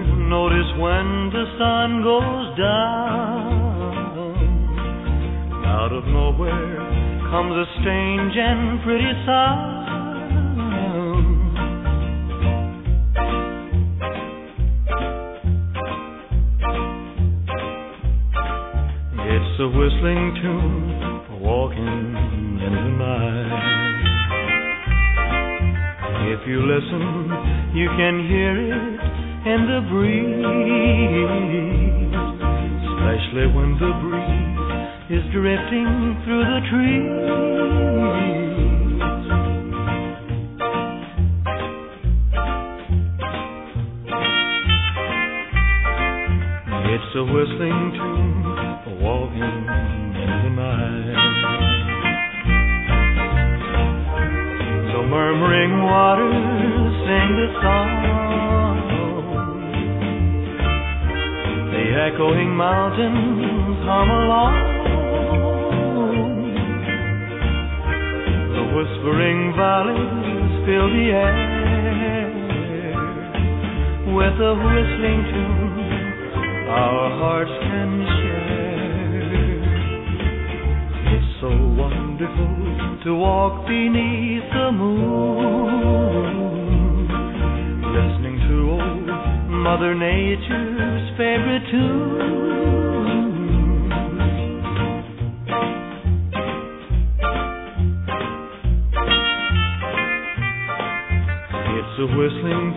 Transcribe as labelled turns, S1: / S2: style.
S1: Notice when the sun goes down, out of nowhere comes a strange and pretty sound. It's a whistling tune for walking in the night. If you listen, you can hear it in the breeze, especially when the breeze is drifting through the trees. It's a whistling tune for walking in the night. So murmuring waters sing the song, the echoing mountains hum along, the whispering valleys fill the air with a whistling tune our hearts can share. It's so wonderful to walk beneath the moon, listening to old Mother Nature's favorite tune. It's a whistling